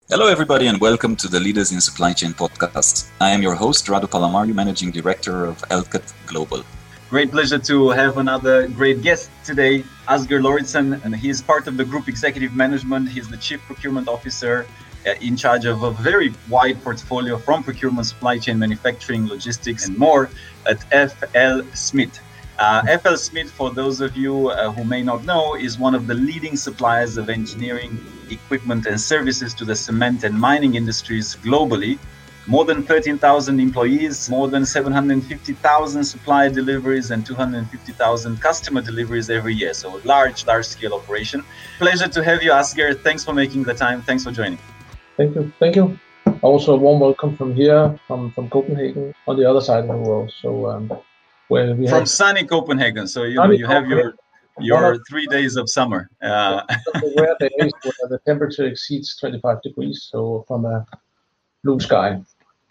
Hello, everybody, and welcome to the Leaders in Supply Chain podcast. I am your host, Radu Palamariu, Managing Director of Elkat Global. Great pleasure to have another great guest today, Asger Lauritsen, and he is part of the Group Executive Management. He's the Chief Procurement Officer in charge of a very wide portfolio from procurement, supply chain, manufacturing, logistics, and more at FL Smith. FL Smith, for those of you who may not know, is one of the leading suppliers of engineering equipment and services to the cement and mining industries globally. More than 13,000 employees, more than 750,000 supplier deliveries and 250,000 customer deliveries every year. So large-scale operation. Pleasure to have you, Asger. Thanks for making the time. Thanks for joining. Thank you. Also a warm welcome from here, from Copenhagen, on the other side of the world. So where we from sunny Copenhagen. So you have your 3 days of summer. Rare days where the temperature exceeds 25 degrees. So from a blue sky.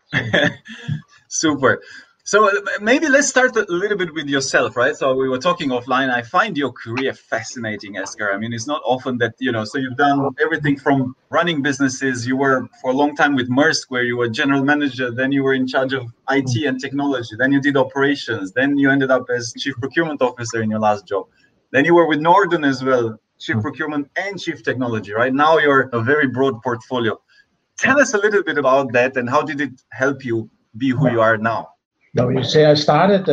Super. So maybe let's start a little bit with yourself, right? So we were talking offline. I find your career fascinating, Asger. I mean, it's not often that, so you've done everything from running businesses. You were for a long time with Maersk, where you were general manager. Then you were in charge of IT and technology. Then you did operations. Then you ended up as chief procurement officer in your last job. Then you were with Norden as well, chief procurement and chief technology, right? Now you're a very broad portfolio. Tell us a little bit about that and how did it help you be who you are now? Now, you say I started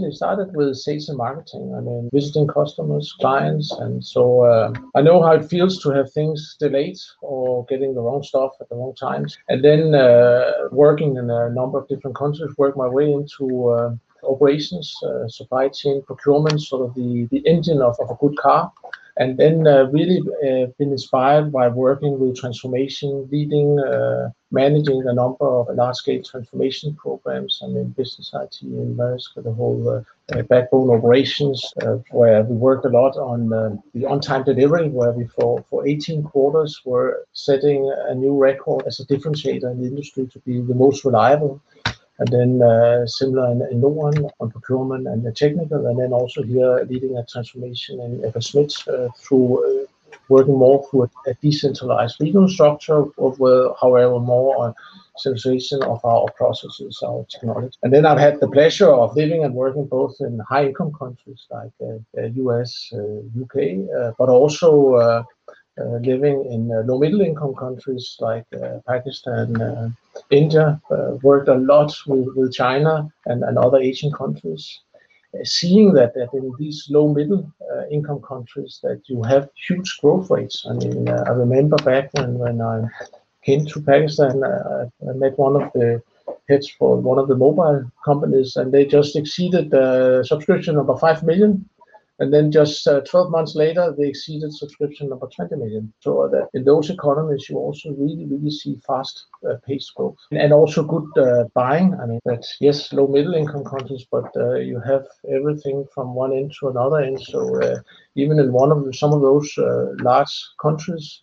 with sales and marketing. I mean, visiting customers, clients, and so I know how it feels to have things delayed or getting the wrong stuff at the wrong times. And then working in a number of different countries, work my way into operations, supply chain, procurement, sort of the engine of a good car. And then really been inspired by working with transformation, leading, managing a number of large-scale transformation programs. I mean, business IT and Maersk, the whole backbone operations, where we worked a lot on the on-time delivery, where we for 18 quarters were setting a new record as a differentiator in the industry to be the most reliable. And then similar in Norden on procurement and the technical, and then also here leading a transformation in FL Smith through working more through a decentralized legal structure, however more on centralization of our processes, our technology. And then I've had the pleasure of living and working both in high-income countries like US, UK, but also living in low-middle income countries like Pakistan, India, worked a lot with China and other Asian countries, seeing that in these low-middle income countries that you have huge growth rates. I mean, I remember back when I came to Pakistan, I met one of the heads for one of the mobile companies, and they just exceeded the subscription number 5 million. And then just 12 months later, they exceeded subscription number 20 million. So that in those economies, you also really see fast paced growth and also good buying. I mean, that's yes, low middle income countries, but you have everything from one end to another end. So even in some of those large countries,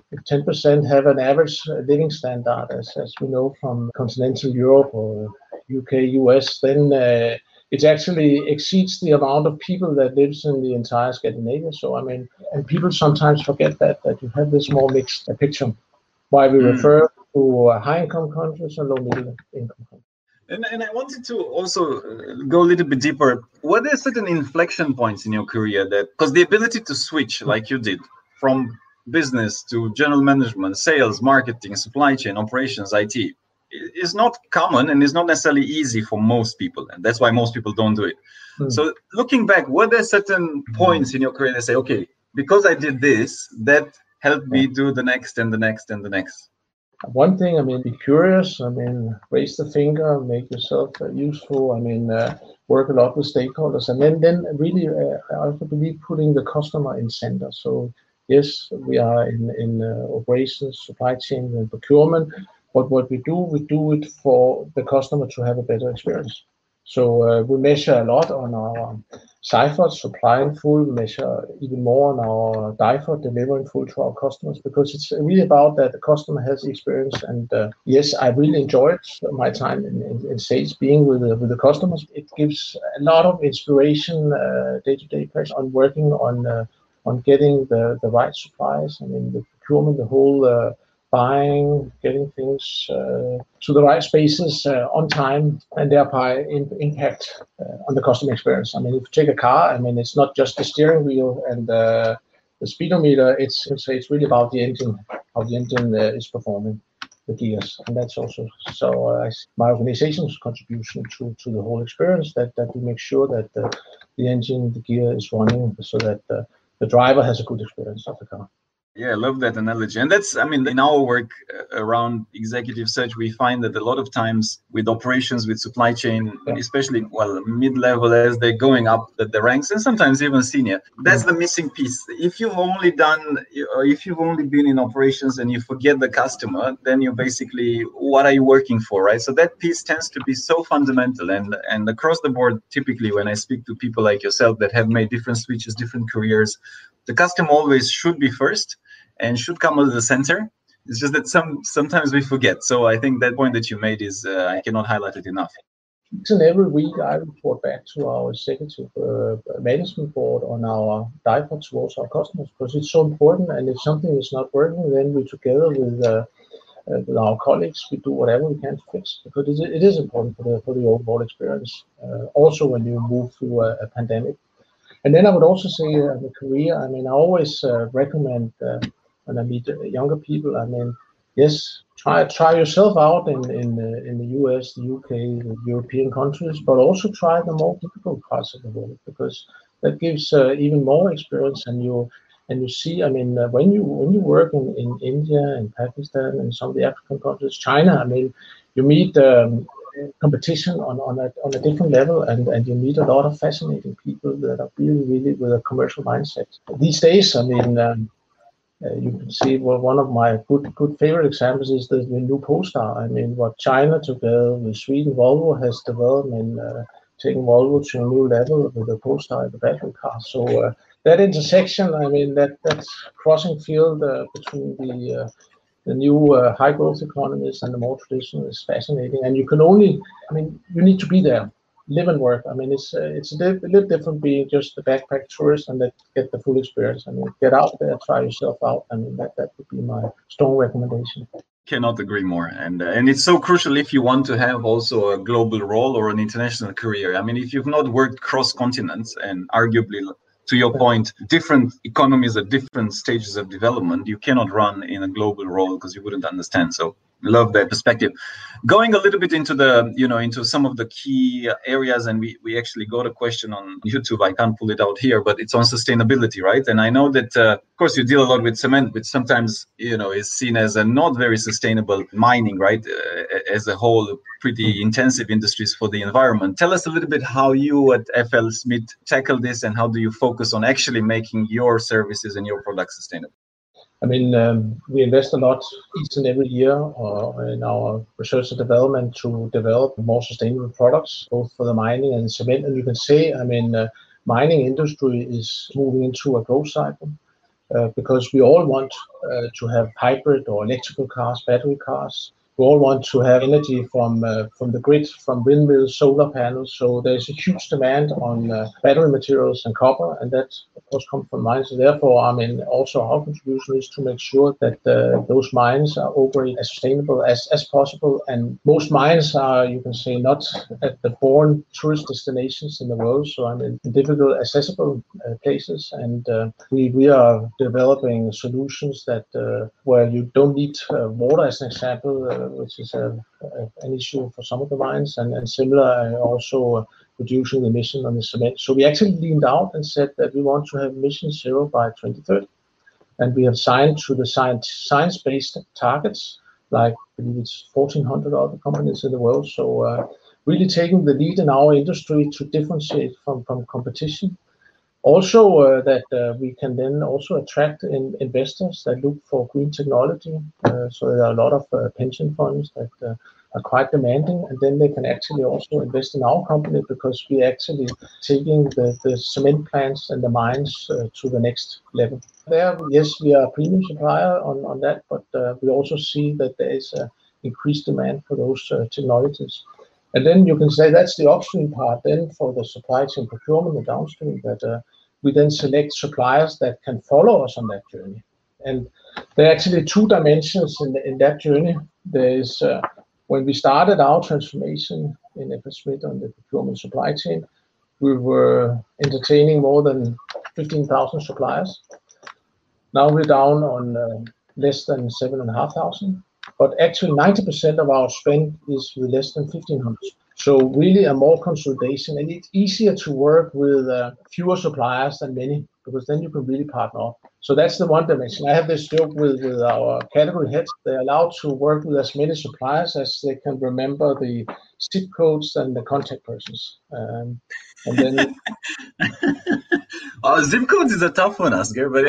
10% have an average living standard, as we know from continental Europe or UK, US, then it actually exceeds the amount of people that lives in the entire Scandinavia. So, I mean, and people sometimes forget that you have this more mixed picture, why we refer to high-income countries and low-middle-income countries. And I wanted to also go a little bit deeper. What are certain inflection points in your career because the ability to switch like you did from business to general management, sales, marketing, supply chain, operations, IT, is not common and is not necessarily easy for most people, and that's why most people don't do it. So looking back, were there certain points in your career that say, okay, because I did this, that helped me do the next and the next and the next? One thing, I mean, be curious, I mean, raise the finger, make yourself useful, I mean, work a lot with stakeholders, and then really, I also believe putting the customer in center. So yes, we are in operations, supply chain and procurement, but what we do it for the customer to have a better experience. So we measure a lot on our CIFOT, supplying full, measure even more on our DIFOT, delivering full to our customers, because it's really about that the customer has the experience. And yes, I really enjoyed my time in sales, being with the customers. It gives a lot of inspiration, day-to-day pressure on working on getting the right supplies. I mean, the procurement, the whole buying, getting things to the right spaces on time, and thereby impact on the customer experience. I mean, if you take a car, I mean, it's not just the steering wheel and the speedometer. It's really about the engine, how the engine is performing, the gears, and that's also my organization's contribution to the whole experience, that we make sure that the engine, the gear is running, so that the driver has a good experience of the car. Yeah, I love that analogy. And that's, I mean, in our work around executive search, we find that a lot of times with operations, with supply chain, especially, mid-level as they're going up the ranks, and sometimes even senior, that's the missing piece. If you've only been in operations and you forget the customer, then you're basically, what are you working for, right? So that piece tends to be so fundamental. And across the board, typically when I speak to people like yourself that have made different switches, different careers, the customer always should be first and should come at the center. It's just that sometimes we forget. So I think that point that you made is, I cannot highlight it enough. Each and every week I report back to our executive management board on our dialogue towards our customers, because it's so important. And if something is not working, then we together with our colleagues, we do whatever we can to fix, because it is important for the overall experience, also when you move through a pandemic. And then I would also say the career, I mean, I always recommend when I meet younger people, I mean, yes, try yourself out in the US, the UK, the European countries, but also try the more difficult parts of the world, because that gives even more experience. And you see, I mean, when you work in India and Pakistan and some of the African countries, China, I mean, you meet competition on a different level, and you meet a lot of fascinating people that are really with a commercial mindset. These days, I mean, you can see, well, one of my good favorite examples is the new Polestar. I mean, what China together with Sweden, Volvo has developed, and taking Volvo to a new level with the Polestar, the battery car. So that intersection, I mean, that's crossing field between the new high growth economies and the more traditional is fascinating. And you can only, I mean, you need to be there, live and work. I mean, it's a little different being just the backpack tourist and get the full experience. I mean, get out there, try yourself out. I mean, that would be my strong recommendation. Cannot agree more. And it's so crucial if you want to have also a global role or an international career. I mean, if you've not worked cross continents, and arguably, to your point, different economies at different stages of development, you cannot run in a global role because you wouldn't understand. So love that perspective. Going a little bit into into some of the key areas, and we actually got a question on YouTube. I can't pull it out here, but it's on sustainability, right? And I know that, of course, you deal a lot with cement, which sometimes, is seen as a not very sustainable mining, right? As a whole, pretty intensive industries for the environment. Tell us a little bit how you at FLSmidth tackle this, and how do you focus on actually making your services and your products sustainable? I mean, we invest a lot each and every year in our research and development to develop more sustainable products, both for the mining and cement. And you can say, I mean, mining industry is moving into a growth cycle because we all want to have hybrid or electrical cars, battery cars. We all want to have energy from the grid, from windmills, solar panels. So there's a huge demand on battery materials and copper, and that, of course, comes from mines. So therefore, I mean, also our contribution is to make sure that those mines are operating as sustainable as possible. And most mines are, you can say, not at the born tourist destinations in the world. So I mean, in difficult, accessible places. And we are developing solutions that where you don't need water, as an example, which is an issue for some of the mines, and similar also reducing the emission on the cement. So we actually leaned out and said that we want to have emission zero by 2030. And we have signed to the science-based targets, like I believe it's 1,400 other companies in the world. So really taking the lead in our industry to differentiate from competition. Also, that we can then also attract investors that look for green technology. So there are a lot of pension funds that are quite demanding, and then they can actually also invest in our company because we're actually taking the cement plants and the mines to the next level. There, yes, we are a premium supplier on that, but we also see that there is increased demand for those technologies. And then you can say that's the upstream part. Then for the supply chain procurement, the downstream, that we then select suppliers that can follow us on that journey. And there are actually two dimensions in that journey. There is when we started our transformation in FLSmidth on the procurement supply chain, we were entertaining more than 15,000 suppliers. Now we're down on less than 7,500, but actually 90% of our spend is with less than 1,500. So really a more consolidation, and it's easier to work with fewer suppliers than many, because then you can really partner up. So that's the one dimension. I have this joke with our category heads. They're allowed to work with as many suppliers as they can remember the zip codes and the contact persons. And then zip codes is a tough one, Asger, but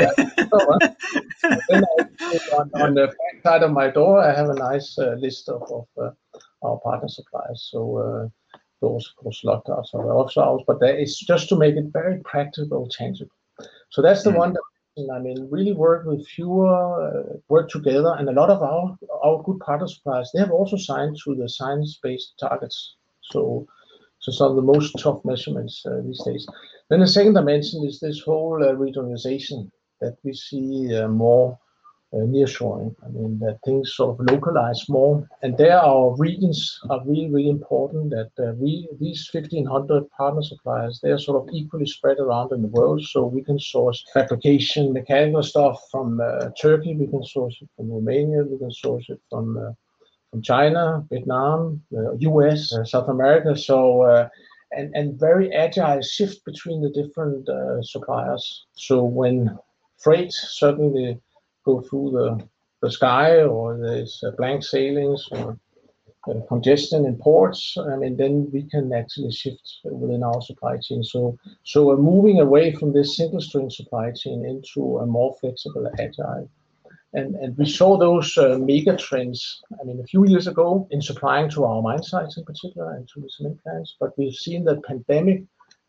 then on the back side of my door, I have a nice list of our partner suppliers. So those, of course, lockouts are also ours, but it's just to make it very practical, tangible. So that's the one. I mean, really work with fewer, work together, and a lot of our good partner suppliers, they have also signed to the science-based targets. So some of the most tough measurements these days. Then the second dimension is this whole regionalization that we see more nearshoring. I mean, that things sort of localize more, and there our regions are really, really important. That these 1,500 partner suppliers, they are sort of equally spread around in the world, so we can source fabrication, mechanical stuff from Turkey, we can source it from Romania, we can source it from China, Vietnam, US, South America. So and very agile shift between the different suppliers. So when freight certainly go through the sky, or there's blank sailings or congestion in ports, I mean, then we can actually shift within our supply chain. So we're moving away from this single string supply chain into a more flexible, agile. And we saw those mega trends, I mean, a few years ago in supplying to our mine sites in particular and to the cement plants, but we've seen that pandemic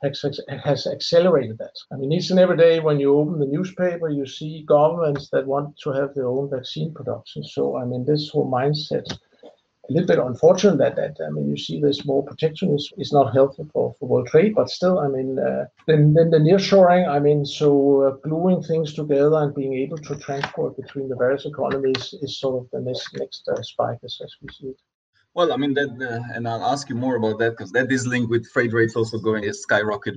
has accelerated that. I mean, each and every day when you open the newspaper, you see governments that want to have their own vaccine production. So, I mean, this whole mindset, a little bit unfortunate that I mean, you see this more protectionism is not healthy for world trade, but still, I mean, then the nearshoring, I mean, so gluing things together and being able to transport between the various economies is sort of the next spike as we see it. Well, I mean, and I'll ask you more about that, because that is linked with freight rates also going skyrocket,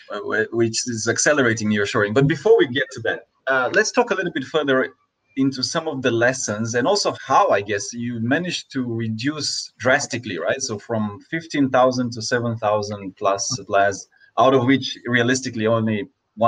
which is accelerating nearshoring. But before we get to that, let's talk a little bit further into some of the lessons, and also how, I guess, you managed to reduce drastically, right? So from 15,000 to 7,000 plus suppliers, out of which realistically only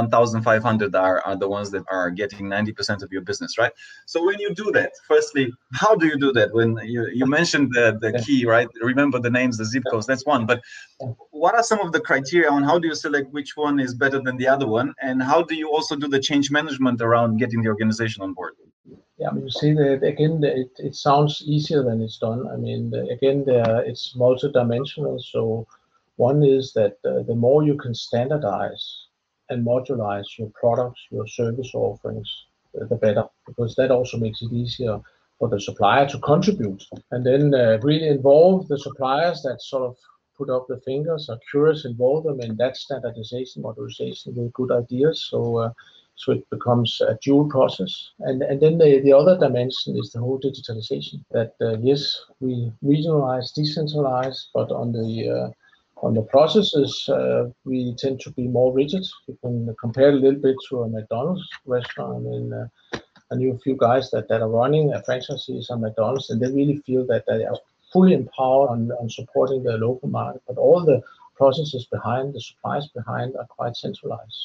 1,500 are the ones that are getting 90% of your business, right? So when you do that, firstly, how do you do that? When you mentioned the key, right? Remember the names, the zip codes, that's one. But what are some of the criteria on how do you select which one is better than the other one? And how do you also do the change management around getting the organization on board? Yeah, I mean, you see that again, it sounds easier than it's done. I mean, again, it's multidimensional. So one is that the more you can standardize and modularize your products, your service offerings, the better, because that also makes it easier for the supplier to contribute. And then really involve the suppliers that sort of put up the fingers, are curious, involve them in that standardization, modularization with good ideas. So it becomes a dual process. And then the other dimension is the whole digitalization, that yes, we regionalize, decentralize, but on the processes, we tend to be more rigid. You can compare a little bit to a McDonald's restaurant. I mean, I knew a few guys that are running franchisees on McDonald's, and they really feel that they are fully empowered on supporting the local market, but all the processes behind, the supplies behind are quite centralized.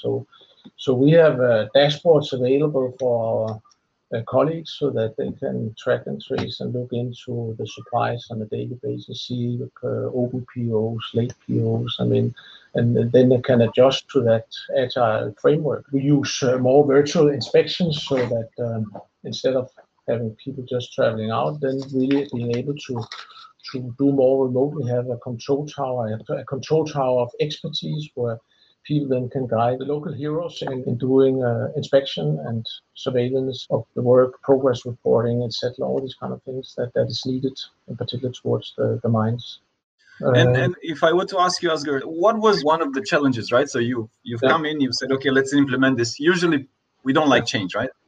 So we have dashboards available for our colleagues so that they can track and trace and look into the supplies on a daily basis, see open POs, late POs, I mean, and then they can adjust to that agile framework. We use more virtual inspections so that instead of having people just traveling out, then really being able to do more remotely, have a control tower of expertise where people then can guide the local heroes in doing inspection and surveillance of the work, progress reporting, etc., all these kind of things that is needed, in particular towards the mines. And if I were to ask you, Asger, what was one of the challenges, right? So you've come in, you've said, okay, let's implement this. Usually we don't like change, right?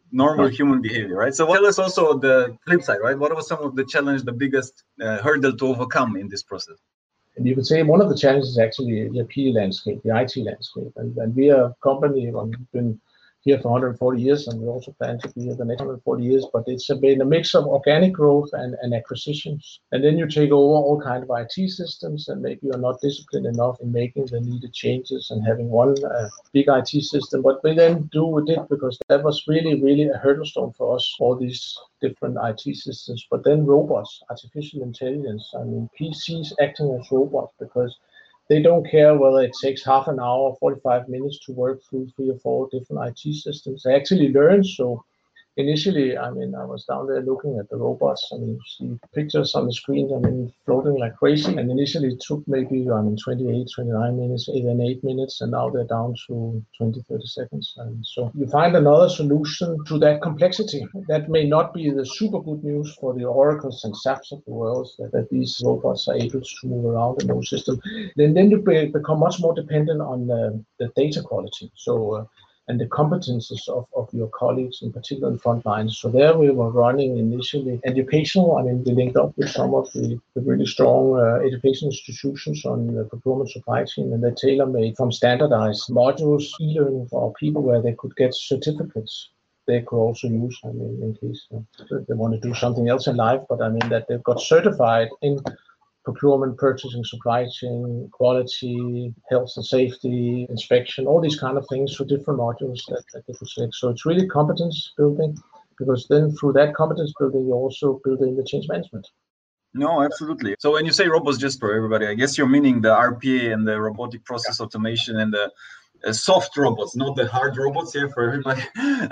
normal human behavior, right? So tell us also the flip side, right? What was some of the challenge, the biggest hurdle to overcome in this process? And you could say one of the challenges is actually the P landscape, the IT landscape. And we are a company, we've been here for 140 years, and we also plan to be here the next 140 years, but it's been a mix of organic growth and acquisitions. And then you take over all kinds of IT systems, and maybe you're not disciplined enough in making the needed changes and having one big IT system. But we then did because that was really a hurdle stone for us, all these different IT systems. But then robots, artificial intelligence, I mean, PCs acting as robots, because they don't care whether it takes half an hour or 45 minutes to work through 3 or 4 different IT systems. They actually learn. So initially, I mean, I was down there looking at the robots. I mean, you see pictures on the screen, I mean, floating like crazy. And initially it took maybe, 28, 29 minutes, 8 minutes, and now they're down to 20, 30 seconds. And so you find another solution to that complexity. That may not be the super good news for the Oracles and SAPs of the world, that these robots are able to move around in those systems. Then you become much more dependent on the data quality. So, and the competences of your colleagues, in particular in front lines. So there we were running initially educational. I mean, we linked up with some of the really strong education institutions on the procurement supply chain, and they tailor-made from standardized modules, e-learning for our people, where they could get certificates they could also use, I mean, in case they want to do something else in life, but I mean that they've got certified in procurement, purchasing, supply chain, quality, health and safety, inspection, all these kind of things for different modules that they could select. So it's really competence building, because then through that competence building, you also build in the change management. No, absolutely. So when you say robots, just for everybody, I guess you're meaning the RPA and the robotic process automation and the soft robots, not the hard robots here for everybody.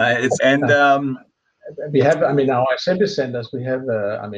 We have, I mean, our assembly centers, we have,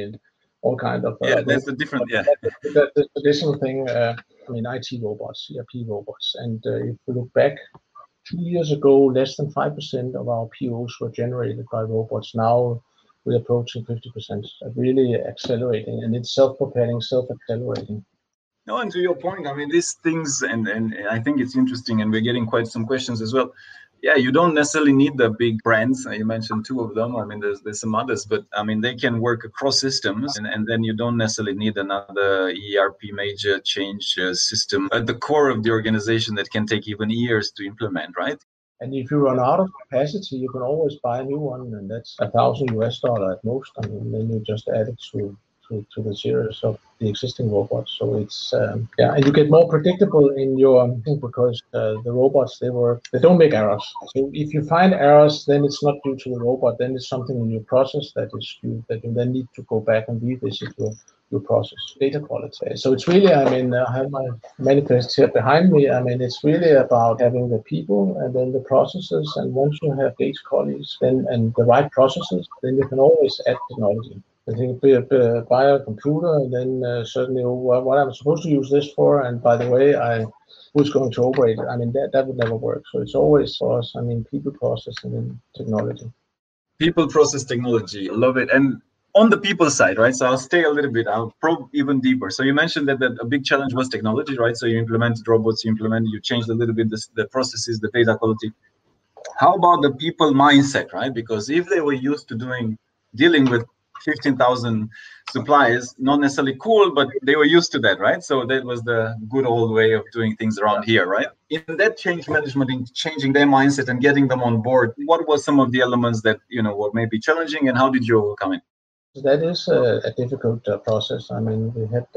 all kind of that's a different the traditional thing. I mean, IT robots, ERP robots, and if we look back 2 years ago, less than 5% of our POs were generated by robots. Now we're approaching 50%, really accelerating, and it's self-propelling, self-accelerating. No, and to your point, I mean, these things, and I think it's interesting, and we're getting quite some questions as well. Yeah, you don't necessarily need the big brands. You mentioned 2 of them. I mean, there's some others, but I mean, they can work across systems, and then you don't necessarily need another ERP major change system at the core of the organization that can take even years to implement, right? And if you run out of capacity, you can always buy a new one, and that's $1,000 at most. I mean, then you just add it to the series of the existing robots. So it's and you get more predictable in your because the robots they don't make errors. So if you find errors, then it's not due to the robot. Then it's something in your process that you then need to go back and revisit your process, data quality. So it's really, I mean, I have my manifest here behind me. I mean, it's really about having the people and then the processes. And once you have data colleagues and the right processes, then you can always add technology. I think buy a computer and then certainly what I'm supposed to use this for, and by the way, who's going to operate it? I mean, that would never work. So it's always for us, I mean, people, process, and then technology. People, process, technology. Love it. And on the people side, right? So I'll stay a little bit, I'll probe even deeper. So you mentioned that a big challenge was technology, right? So you implemented robots, you changed a little bit the processes, the data quality. How about the people mindset, right? Because if they were used to dealing with 15,000 suppliers, not necessarily cool, but they were used to that, right? So that was the good old way of doing things around here, right? In that change management, in changing their mindset and getting them on board, what were some of the elements that, were maybe challenging, and how did you overcome it? That is a difficult process. I mean,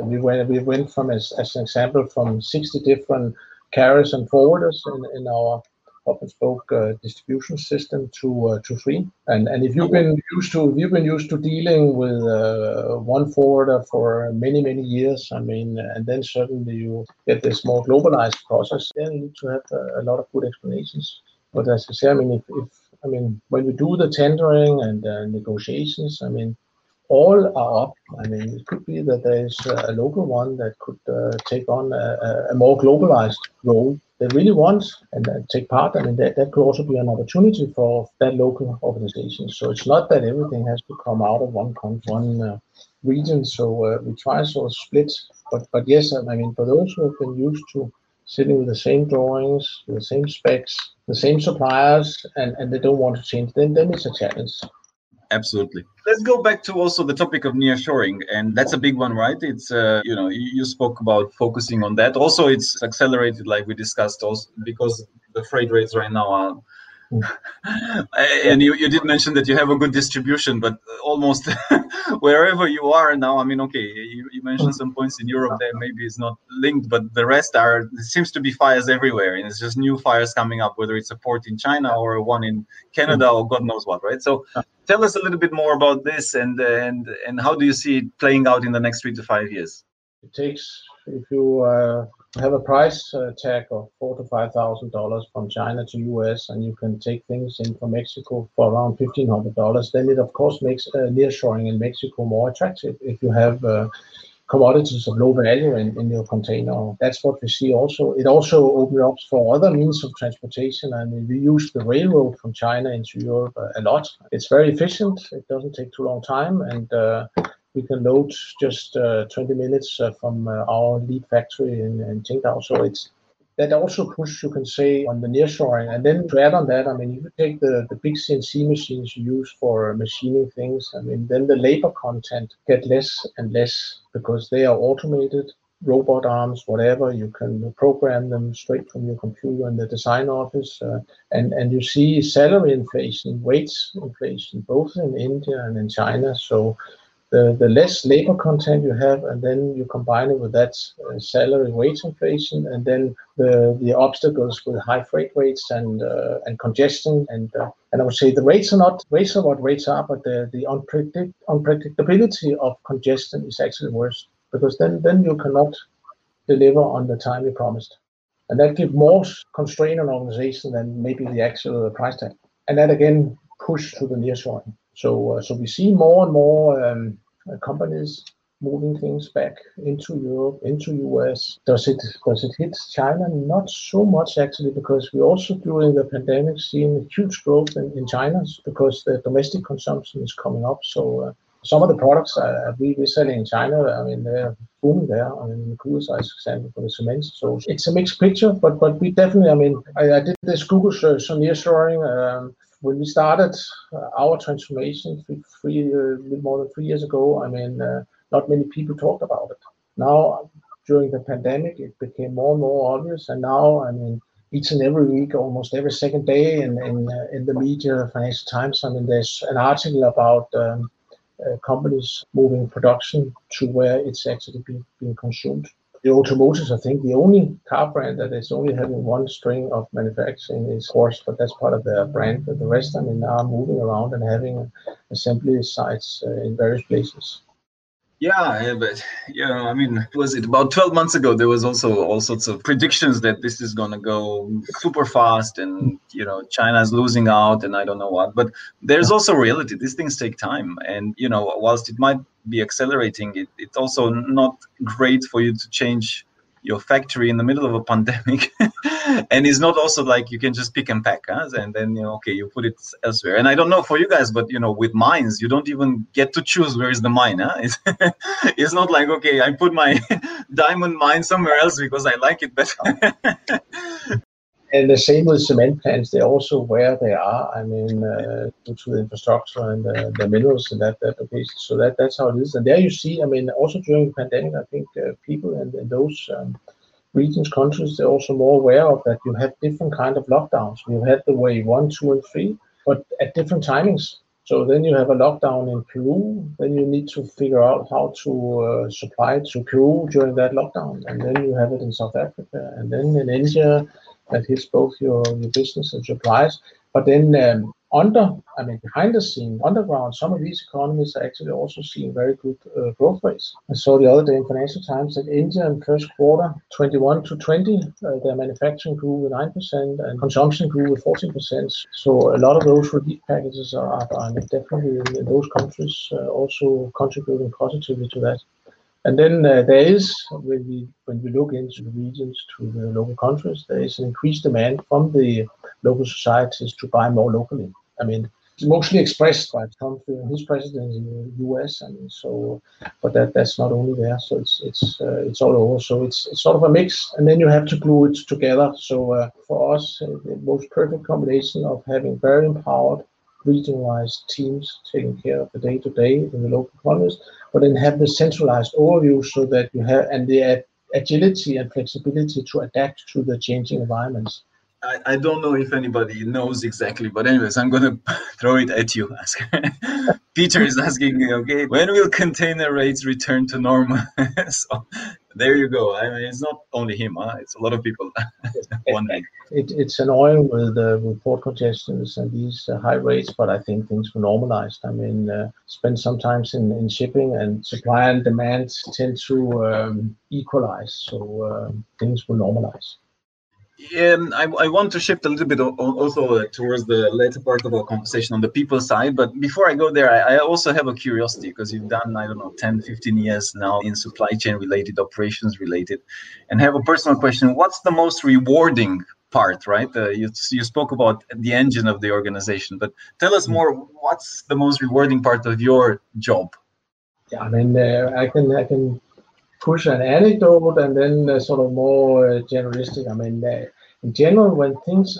we went from, as an example, from 60 different carriers and forwarders in our hub and spoke distribution system to 3. And if you've been used to dealing with one forwarder for many years, I mean, and then suddenly you get this more globalized process, then you need to have a lot of good explanations. But as I say, I mean, when we do the tendering and negotiations, I mean, all are up. I mean, it could be that there is a local one that could take on a more globalized role. They really want and take part. I mean, that could also be an opportunity for that local organization. So it's not that everything has to come out of one region. So we try to sort of split. But yes, I mean, for those who have been used to sitting with the same drawings, with the same specs, the same suppliers, and they don't want to change, then it's a challenge. Absolutely. Let's go back to also the topic of nearshoring, and that's a big one, right? It's you spoke about focusing on that. Also, it's accelerated, like we discussed, also because the freight rates right now are. And you did mention that you have a good distribution, but almost wherever you are now, I mean, okay, you mentioned some points in Europe that maybe is not linked, but the rest there seems to be fires everywhere, and it's just new fires coming up, whether it's a port in China or one in Canada or God knows what, right? So tell us a little bit more about this, and how do you see it playing out in the next 3 to 5 years? It takes, if you have a price tag of $4,000 to $5,000 from China to US, and you can take things in from Mexico for around $1,500, then it of course makes nearshoring in Mexico more attractive if you have commodities of low value in your container. That's what we see also. It also opens up for other means of transportation. I mean, we use the railroad from China into Europe a lot. It's very efficient. It doesn't take too long time, and we can load just 20 minutes from our lead factory in Qingdao. So that also pushes, you can say, on the nearshoring. And then to add on that, I mean, if you take the big CNC machines you use for machining things, I mean, then the labor content get less and less because they are automated, robot arms, whatever. You can program them straight from your computer in the design office. And you see salary inflation, wage inflation, both in India and in China. So the less labor content you have, and then you combine it with that salary wage inflation, and then the obstacles with high freight rates and congestion, and I would say the rates are what rates are, but the unpredictability of congestion is actually worse, because then you cannot deliver on the time you promised, and that gives more constraint on organization than maybe the actual price tag, and that again push to the nearshoring. So we see more and more companies moving things back into Europe, into US. Does it hit China? Not so much actually, because we also during the pandemic seen huge growth in China because the domestic consumption is coming up. So some of the products we're selling in China, I mean, they're booming there. I mean, Google size example for the cement. So it's a mixed picture, but we definitely, I mean, I did this Google search on nearshoring. When we started our transformation a little more than 3 years ago, I mean, not many people talked about it. Now, during the pandemic, it became more and more obvious. And now, I mean, each and every week, almost every second day in the media, Financial Times, I mean, there's an article about companies moving production to where it's actually being consumed. The automotive, I think the only car brand that is only having one string of manufacturing is Porsche, but that's part of their brand. But the rest, I mean, are moving around and having assembly sites in various places. Yeah, but I mean, was it about 12 months ago? There was also all sorts of predictions that this is going to go super fast, and China is losing out, and I don't know what. But there's also reality. These things take time, and whilst it might be accelerating, it's also not great for you to change your factory in the middle of a pandemic. And it's not also like you can just pick and pack, and then you put it elsewhere. And I don't know for you guys, but with mines, you don't even get to choose where is the mine. It's not like, okay, I put my diamond mine somewhere else because I like it better. And the same with cement plants, they're also where they are. I mean, due to the infrastructure and the minerals in that location. So that's how it is. And there you see, I mean, also during the pandemic, I think people in those regions, countries, they're also more aware of that you have different kind of lockdowns. We've had the wave 1, 2, and 3, but at different timings. So then you have a lockdown in Peru, then you need to figure out how to supply to Peru during that lockdown. And then you have it in South Africa, and then in India, that hits both your business and supplies. But then behind the scene, underground, some of these economies are actually also seeing very good growth rates. I saw the other day in Financial Times that India in first quarter, 21 to 20, their manufacturing grew with 9% and consumption grew with 14%. So a lot of those relief packages are definitely in those countries also contributing positively to that. And then there is, when we look into the regions, to the local countries, there is an increased demand from the local societies to buy more locally. I mean, mostly expressed by Trump during his presidency in the U.S. and so, but that's not only there. So it's all over. So it's sort of a mix, and then you have to glue it together. So for us, the most perfect combination of having very empowered, regionalized teams taking care of the day-to-day in the local economies, but then have the centralized overview so that you have and the agility and flexibility to adapt to the changing environments. I don't know if anybody knows exactly, but anyways, I'm going to throw it at you. Peter is asking me, okay, when will container rates return to normal? So there you go. I mean, it's not only him, it's a lot of people wondering. It's annoying with port congestions and these high rates, but I think things will normalize. I mean, spend some time in shipping, and supply and demand tend to equalize, so things will normalize. I want to shift a little bit also towards the later part of our conversation on the people side. But before I go there, I also have a curiosity, because you've done, 10, 15 years now in supply chain related, operations related, and have a personal question. What's the most rewarding part, right? You spoke about the engine of the organization, but tell us more, what's the most rewarding part of your job? Yeah, I mean, I can push an anecdote and then sort of more generalistic. I mean, in general, when things,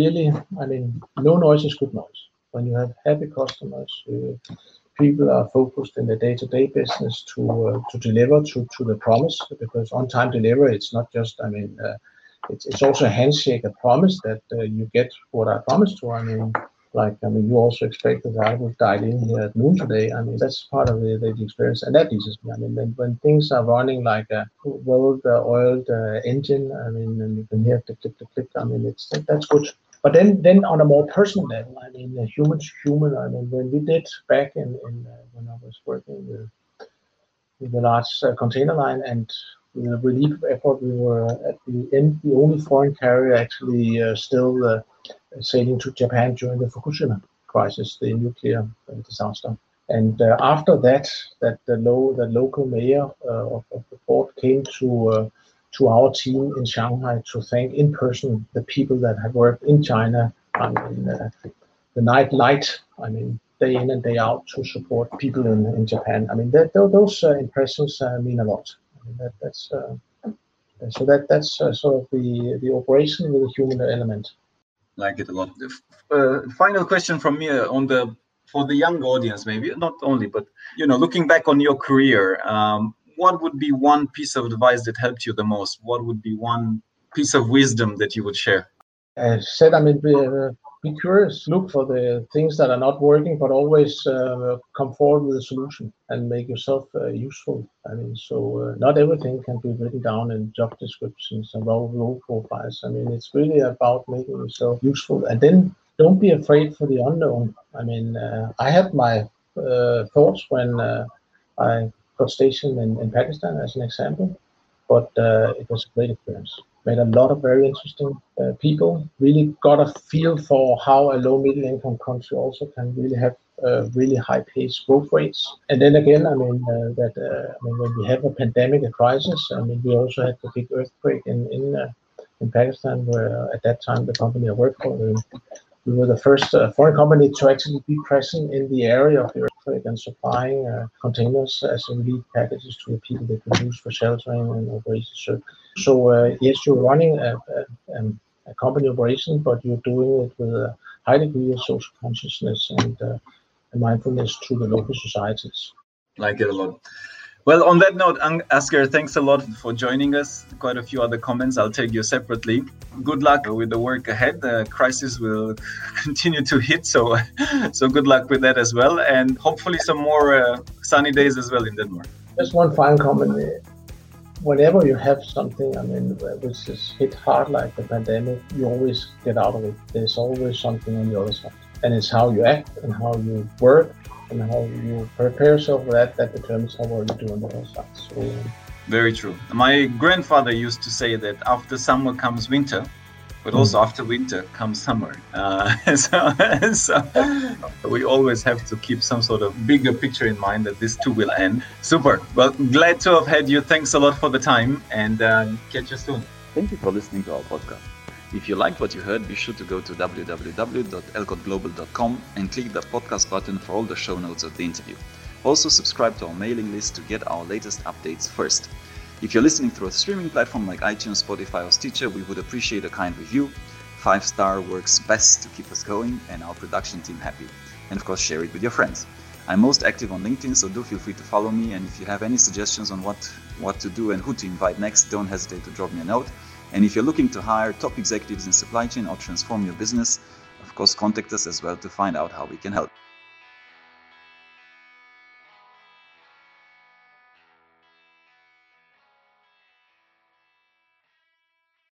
no noise is good noise. When you have happy customers, people are focused in the day-to-day business to deliver to the promise, because on-time delivery, it's not just, it's also a handshake, a promise that you get what I promised to. You also expect that I will dial in here at noon today. That's part of the experience, and that pleases me. When things are running like a well-oiled engine, and you can hear click, click, click, click. That's good. But then on a more personal level, human to human. When we did back in when I was working with the large container line and the relief effort, we were at the end the only foreign carrier actually still sailing to Japan during the Fukushima crisis, the nuclear disaster. And after that the local mayor of the port came to our team in Shanghai to thank in person the people that had worked in China, the night light, day in and day out to support people in Japan. Those impressions mean a lot. That's sort of the operation with a human element. Like it a lot. Final question from me for the young audience, maybe not only, but looking back on your career, what would be one piece of advice that helped you the most? What would be one piece of wisdom that you would share? As I said, be curious, look for the things that are not working, but always come forward with a solution and make yourself useful. So not everything can be written down in job descriptions and role profiles. It's really about making yourself useful, and then don't be afraid for the unknown. I had my thoughts when I got stationed in Pakistan, as an example, but it was a great experience. Met a lot of very interesting people, really got a feel for how a low middle income country also can really have really high paced growth rates. And then again, when we have a pandemic, a crisis, we also had the big earthquake in Pakistan, where at that time the company I worked for, we were the first foreign company to actually be present in the area of the earthquake and supplying containers as relief packages to the people they could use for sheltering and operations. So yes, you're running a company operation, but you're doing it with a high degree of social consciousness and mindfulness to the local societies. Like it a lot. Well, on that note, Asger, thanks a lot for joining us. Quite a few other comments. I'll take you separately. Good luck with the work ahead. The crisis will continue to hit, so good luck with that as well. And hopefully some more sunny days as well in Denmark. Just one final comment. Whenever you have something, which is hit hard like the pandemic, you always get out of it. There's always something on the other side. And it's how you act and how you work and how you prepare yourself for that determines how well you do on the other side. So, very true. My grandfather used to say that after summer comes winter, but also after winter comes summer. So we always have to keep some sort of bigger picture in mind that this too will end. Super. Well, glad to have had you. Thanks a lot for the time, and catch you soon. Thank you for listening to our podcast. If you liked what you heard, be sure to go to www.elcotglobal.com and click the podcast button for all the show notes of the interview. Also, subscribe to our mailing list to get our latest updates first. If you're listening through a streaming platform like iTunes, Spotify, or Stitcher, we would appreciate a kind review. 5-star works best to keep us going and our production team happy. And of course, share it with your friends. I'm most active on LinkedIn, so do feel free to follow me. And if you have any suggestions on what to do and who to invite next, don't hesitate to drop me a note. And if you're looking to hire top executives in supply chain or transform your business, of course, contact us as well to find out how we can help.